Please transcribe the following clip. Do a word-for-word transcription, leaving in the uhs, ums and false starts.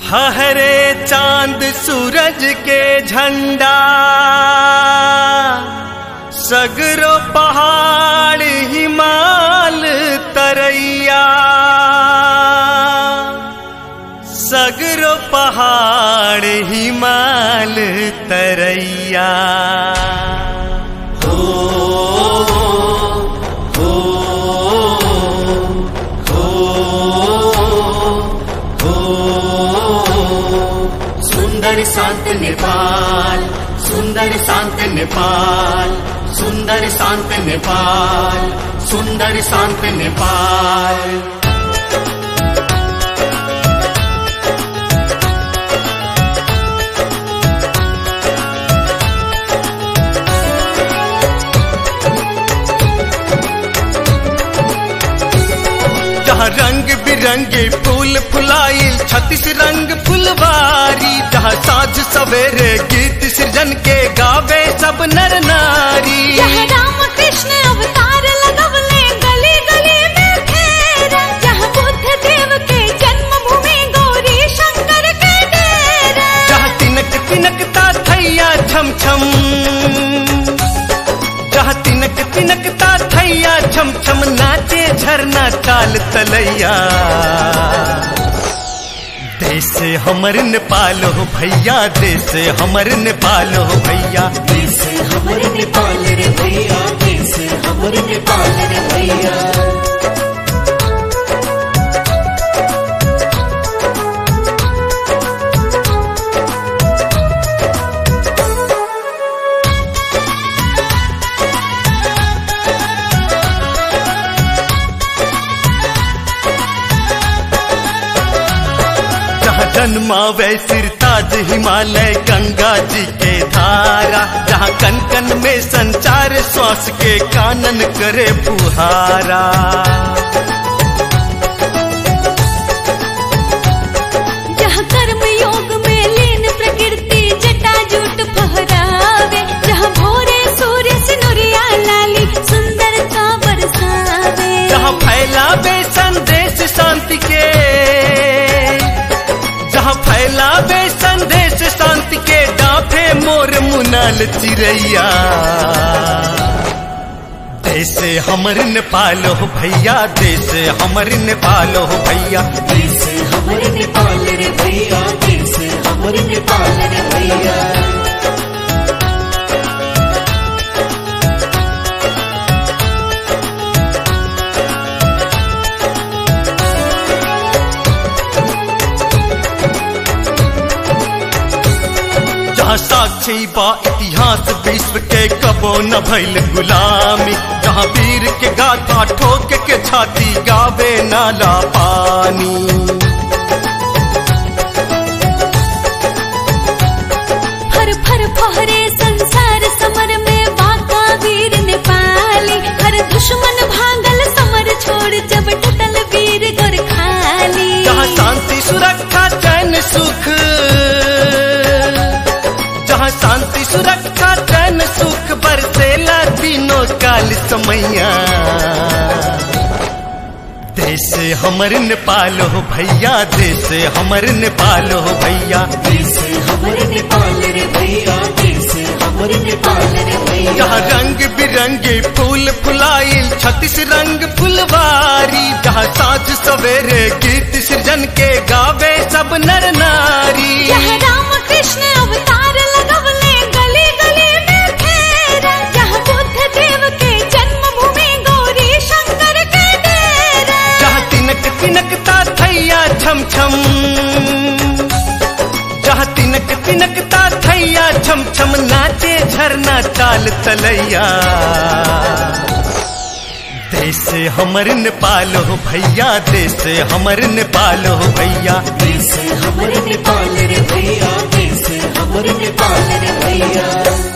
हरे चांद सूरज के झंडा सगरो पहाड़ हिमाल तरैया सगरो पहाड़ हिमाल तरैया हो हो हो सुंदर शांत नेपाल सुंदर शांत नेपाल सुंदर शांत नेपाल सुंदर शांत नेपाल जहाँ रंग बिरंगे फूल फुलाइल छत्तीस रंग फुलवारी जहाँ साझ सवेरे गीत सृजन के गावे सब नर नारी जहाँ राम कृष्ण अवतार लगवले गली गली में फेरा जहाँ बुद्ध देव के जन्मभूमि गौरी शंकर के डेरा जहाँ तिनक तिनकता थैया छम छम जहाँ तिनक तिनकता थैया छम छम नाचे झरना चाल तलैया देश हमर नेपाल हो भैया देश हमर नेपाल हो भैया देश हमर नेपाल रे भैया देश हमर नेपाल रे भैया जन्मावे सिरताज हिमालय गंगा जी के धारा जहाँ कन कन में संचार श्वास के कानन करे फुहारा जहाँ कर्म योग में लीन प्रकृति जटाजूट फहरावे जहाँ भोरे सूर्य सिनुरिया लाली सुंदरता बरसावे जहाँ फैलावे संदेश शांति के जहाँ फैलावे संदेश शांति के डाफे मोर मुनाल चिरैया देश हमर नेपाल हो भैया देश हमर नेपाल हो भैया देश हमर नेपाल रे भैया देश हमर नेपाल रे भैया जहाँ साक्षी बा इतिहास विश्व के कबो न भइल गुलामी जहाँ वीर के गाथा ठोक के छाती गावे नाला पानी फर फर फहरे संसार समर में बाका वीर नेपाली हर दुश्मन भागल समर छोड़ जब टूटल वीर गोरखाली जहाँ शांति सुरक्षा चैन सुख जहाँ शांति सुरक्षा चैन सुख बरसेला तीनों काल समैया देश हमर नेपाल हो भैया देश हमर नेपाल हो भैया देश हमर नेपाल रे भैया देश हमर नेपाल रे भैया जहाँ रंग बिरंगे फूल फुलाइल छत्तीस रंग फुलवारी जहाँ साझ सवेरे गीत सृजन के गावे सब नर नारी जहाँ राम कृष्ण अवतार लगवले गली गली में फेरा जहाँ बुद्ध देव के जन्मभूमि गौरी शंकर के डेरा जहाँ तिनक तिनकता थैया छम छम जहाँ तिनक तिनकता थैया छम छम नाचे झरना चाल तलैया देश हमर नेपाल हो भैया देश हमर नेपाल हो भैया देश हमर नेपाल रे भैया देश हमर नेपाल रे भैया